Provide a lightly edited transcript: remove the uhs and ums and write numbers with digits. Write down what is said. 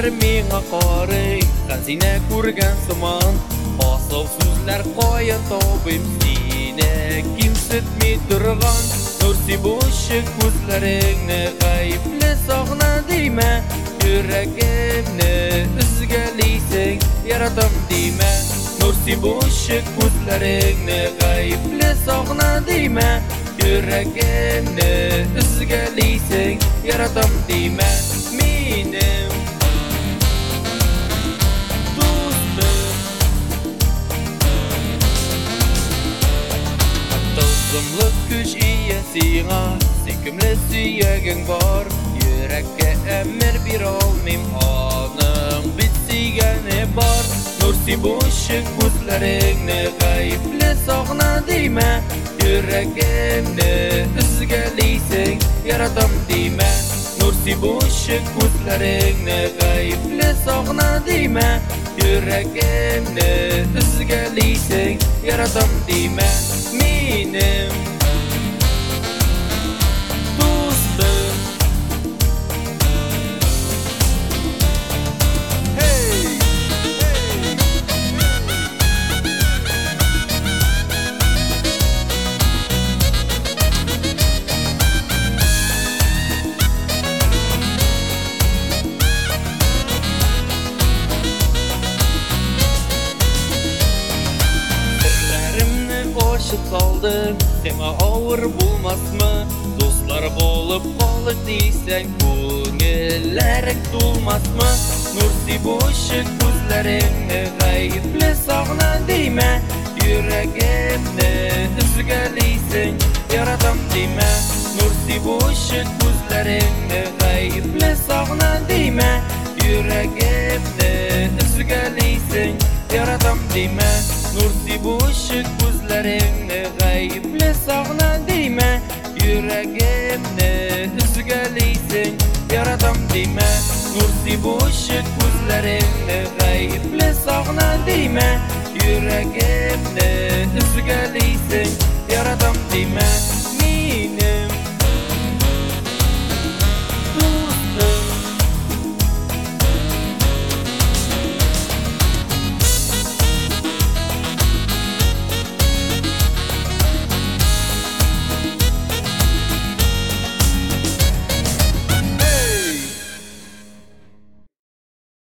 Gözler miňa qary, hazine kurgan saman. Asal sözler qoya tabim sine, kimsetmi durgan. Nursi boşuk gözlerini gayipli sağna dime. Yüreğimni üzgeliysen yaratam dime. Nursi boşuk gözlerini gayipli sağna dime. Yüreğimni üzgeliysen yaratam dime. Minim dostum, tılsımlık güç iyesiğe, sikimli süyegin var. Yürekke emir bir olmim, anım bitsigeni var. Nursi boşuk gözlerini gayipli sağna dime. Yüreğimni üzgeliysen yaratam dime. Nursi boşuk gözlerini gayipli sağna dime. Yüreğimni üzgeliysen yaratam dime. Minim dostum, hey, saldım, sana ağır bulmasmı? Dostlar bolup qalık deysen, ko'ngillerin tulmasmı? Nursi boşuk gözlerini gayipli sağna dime. Yüreğimni üzgeliysen yaratam dime. Nursi boşuk gözlerini gayipli sağna dime. Yüreğimni üzgeliysen yaratam dime. Nursi boşuk gözlerini gayipli sağna dime. Yüreğimni üzgeliysen yaratam dime. Nursi boşuk gözlerini gayipli sağna dime. Yüreğimni